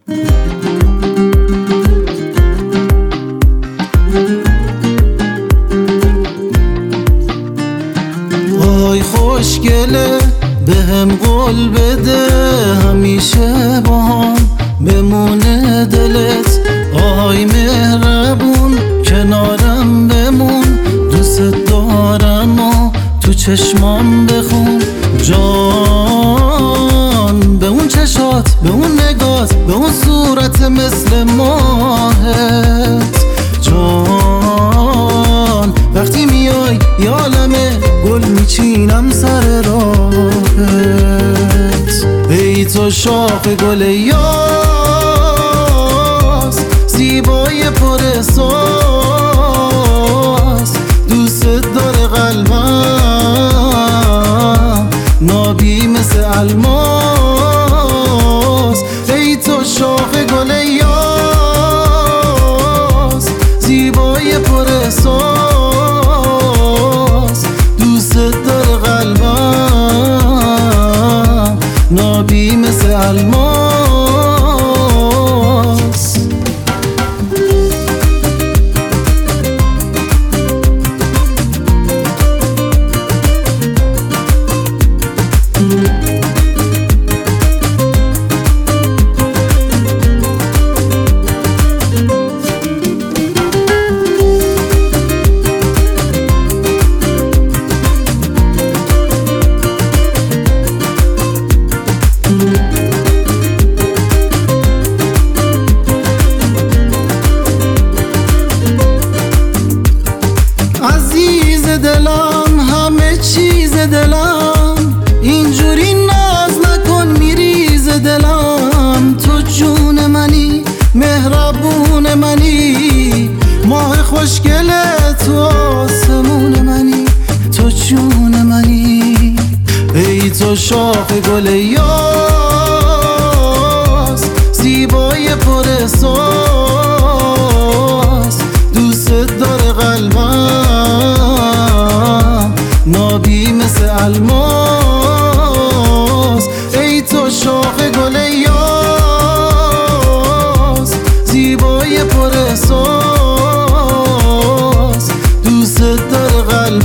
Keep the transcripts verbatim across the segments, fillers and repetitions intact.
آی خوشگله بهم قول بده همیشه با هم بمونه دلت. آی مهربون کنارم بمون، دوست دارم و تو چشمام بخون. جان به اون چشات، به اون نگات، به اون صورت مثل ماهت. جان وقتی میای یالمه گل میچینم سر راهت. ای تو شاخ گل یاس، زیبای پر احساس، دوست داره قلبم، نابی مثل الماس. ای تو شاخ گل یاس، زیبای پر احساس، دوست داره قلبم، نابی مثل الماس. عزیز دلم، همه چیز دلم، اینجوری ناز نکن میریز دلم. تو جون منی، مهربون منی، ماه خوشگل تو آسمون منی، تو جون منی. ای تو شاخ گل یاس، زیبای پر احساس، دوست داره قلبم، نابی مثل الماس. ای تو شاخ گل یاس، زیبای پر احساس، دوست داره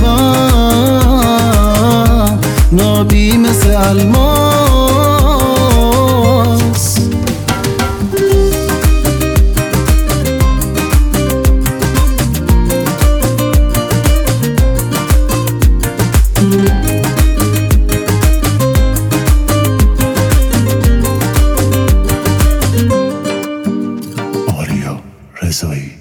قلبم، نابی مثل الماس. آریا رضایی.